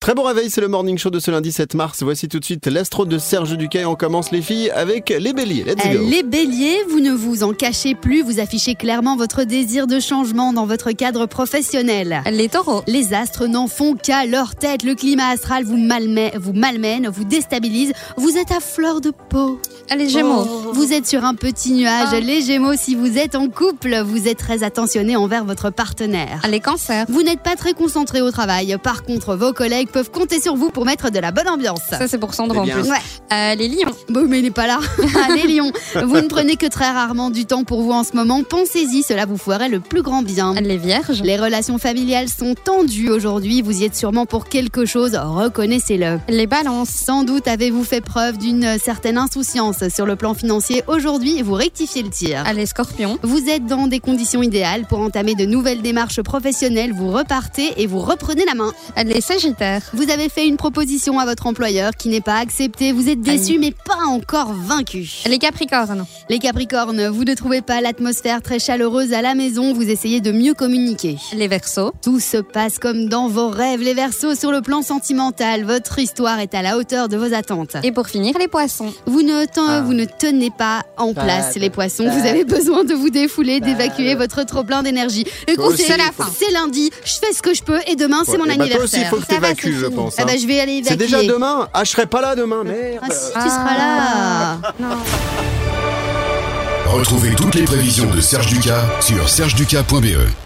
Très bon réveil, c'est le Morning Show de ce lundi 7 mars. Voici tout de suite l'astro de Serge Ducay. On commence les filles avec les béliers. Let's go. Les béliers, vous ne vous en cachez plus, vous affichez clairement votre désir de changement dans votre cadre professionnel. Les taureaux, les astres n'en font qu'à leur tête. Le climat astral vous malmène, vous déstabilise. Vous êtes à fleur de peau. les gémeaux, Vous êtes sur un petit nuage. Les gémeaux, si vous êtes en couple, vous êtes très attentionné envers votre partenaire. les cancers. Vous n'êtes pas très concentré au travail. Par contre, vos collègues peuvent compter sur vous pour mettre de la bonne ambiance. Ça, c'est pour Sandro en C'est bien. plus. Ouais. Les lions, Bon, mais il n'est pas là. Les lions, vous ne prenez que très rarement du temps pour vous en ce moment. Pensez-y, cela vous ferait le plus grand bien. les vierges, Les relations familiales sont tendues aujourd'hui. Vous y êtes sûrement pour quelque chose. Reconnaissez-le. les balances, Sans doute avez-vous fait preuve d'une certaine insouciance sur le plan financier. Aujourd'hui, vous rectifiez le tir. les scorpions, Vous êtes dans des conditions idéales pour entamer de nouvelles démarches professionnelles. Vous repartez et vous reprenez la main. les sagittaires, Vous avez fait une proposition à votre employeur qui n'est pas acceptée. Vous êtes déçu mais pas encore vaincu. les capricornes, Les Capricornes, vous ne trouvez pas l'atmosphère très chaleureuse à la maison. Vous essayez de mieux communiquer. les verseaux, Tout se passe comme dans vos rêves. Les Verseaux, sur le plan sentimental, votre histoire est à la hauteur de vos attentes. et pour finir, les poissons. Vous ne tenez pas en place, les poissons. Vous avez besoin de vous défouler, d'évacuer votre trop-plein d'énergie. Écoutez, aussi, c'est lundi, je fais ce que je peux et demain, c'est mon Toi aussi, il anniversaire. faut que tu évacues, je pense. Ah bah, je vais aller évacuer. C'est déjà demain. Ah, je serai pas là demain, merde. Ah, si, tu seras là. Retrouvez toutes les prévisions de Serge Ducay sur sergeducay.be.